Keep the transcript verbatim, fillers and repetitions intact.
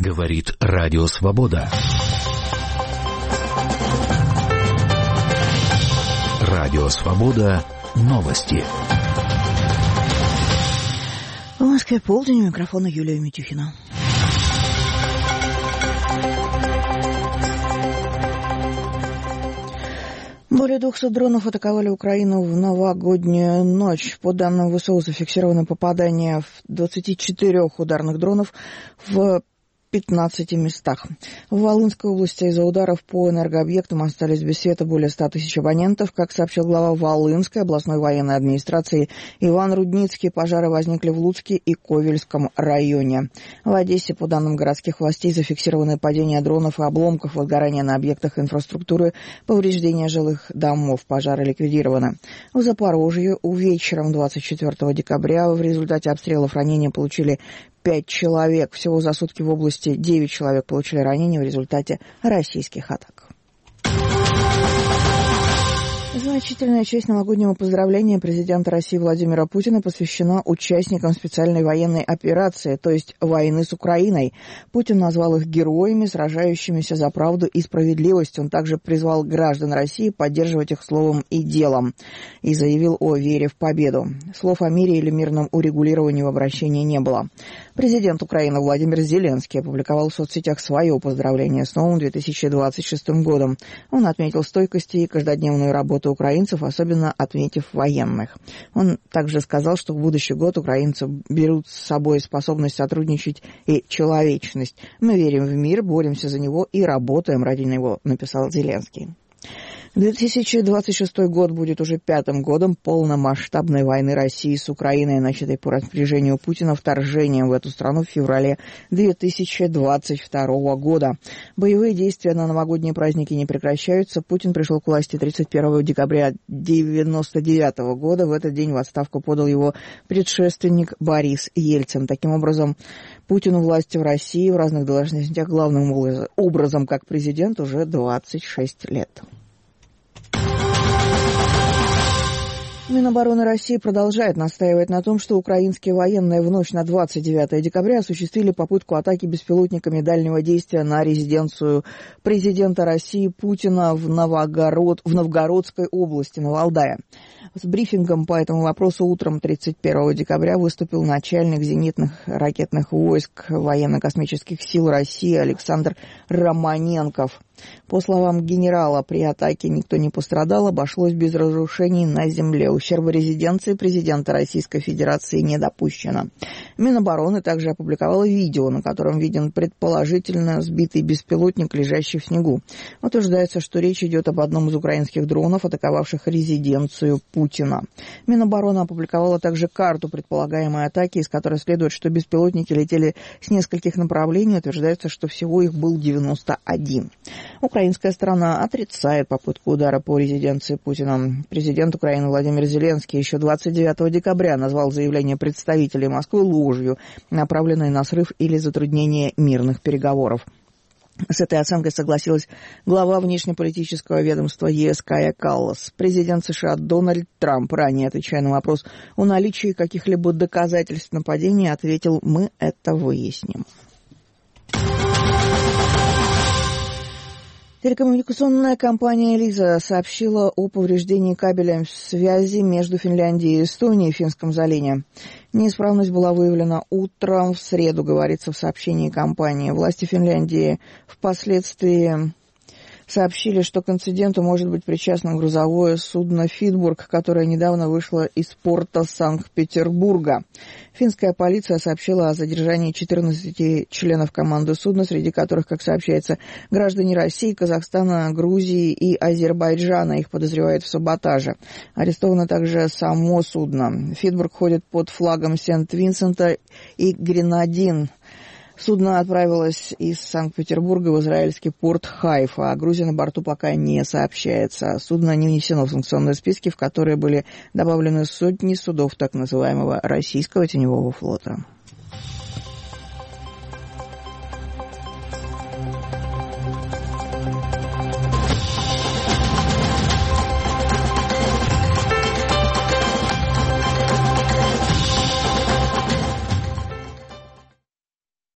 Говорит Радио Свобода. Радио Свобода. Новости. В Москве полдень, у микрофона Юлия Митюхина. Более двухсот дронов атаковали Украину в новогоднюю ночь. По данным ВСУ, зафиксировано попадание в двадцати четырёх ударных дронов в пятнадцати местах. В Волынской области из-за ударов по энергообъектам остались без света более ста тысяч абонентов. Как сообщил глава Волынской областной военной администрации Иван Рудницкий, пожары возникли в Луцке и Ковельском районе. В Одессе, по данным городских властей, зафиксированы падения дронов и обломков, возгорания на объектах инфраструктуры, повреждения жилых домов. Пожары ликвидированы. В Запорожье вечером двадцать четвёртого декабря в результате обстрелов ранения получили пять человек. Всего за сутки в области девять человек получили ранения в результате российских атак. Значительная часть новогоднего поздравления президента России Владимира Путина посвящена участникам специальной военной операции, то есть войны с Украиной. Путин назвал их героями, сражающимися за правду и справедливость. Он также призвал граждан России поддерживать их словом и делом и заявил о вере в победу. Слов о мире или мирном урегулировании в обращении не было. Президент Украины Владимир Зеленский опубликовал в соцсетях свое поздравление с новым две тысячи двадцать шестым годом. Он отметил стойкость и каждодневную работу украинцев, особенно отметив военных. Он также сказал, что в будущий год украинцы берут с собой способность сотрудничать и человечность. Мы верим в мир, боремся за него и работаем ради него, написал Зеленский. две тысячи двадцать шестой год будет уже пятым годом полномасштабной войны России с Украиной, начатой по распоряжению Путина вторжением в эту страну в феврале две тысячи двадцать второго года. Боевые действия на новогодние праздники не прекращаются. Путин пришел к власти тридцать первого декабря девяносто девятого года. В этот день в отставку подал его предшественник Борис Ельцин. Таким образом, Путину власти в России в разных должностях главным образом как президент уже двадцать шесть лет. Минобороны России продолжает настаивать на том, что украинские военные в ночь на двадцать девятое декабря осуществили попытку атаки беспилотниками дальнего действия на резиденцию президента России Путина в, Новогород, в Новгородской области, Новоалдае. С брифингом по этому вопросу утром тридцать первого декабря выступил начальник зенитных ракетных войск военно-космических сил России Александр Романенков. По словам генерала, при атаке никто не пострадал, обошлось без разрушений на земле. Ущерба резиденции президента Российской Федерации не допущено. Минобороны также опубликовало видео, на котором виден предположительно сбитый беспилотник, лежащий в снегу. Утверждается, что речь идет об одном из украинских дронов, атаковавших резиденцию Путина. Минобороны опубликовала также карту предполагаемой атаки, из которой следует, что беспилотники летели с нескольких направлений. Утверждается, что всего их был девяносто один. Украинская сторона отрицает попытку удара по резиденции Путина. Президент Украины Владимир Зеленский еще двадцать девятого декабря назвал заявление представителей Москвы ложью, направленной на срыв или затруднение мирных переговоров. С этой оценкой согласилась глава внешнеполитического ведомства ЕС Кая Каллас. Президент США Дональд Трамп, ранее отвечая на вопрос о наличии каких-либо доказательств нападения, ответил: «Мы это выясним». Телекоммуникационная компания «Элиза» сообщила о повреждении кабеля связи между Финляндией и Эстонией в Финском заливе. Неисправность была выявлена утром в среду, говорится в сообщении компании. Власти Финляндии впоследствии сообщили, что к инциденту может быть причастно грузовое судно «Фитбург», которое недавно вышло из порта Санкт-Петербурга. Финская полиция сообщила о задержании четырнадцати членов команды судна, среди которых, как сообщается, граждане России, Казахстана, Грузии и Азербайджана. Их подозревают в саботаже. Арестовано также само судно. «Фитбург» ходит под флагом Сент-Винсента и Гренадин. Судно отправилось из Санкт-Петербурга в израильский порт Хайфа, а Грузия на борту пока не сообщается. Судно не внесено в санкционные списки, в которые были добавлены сотни судов так называемого российского теневого флота.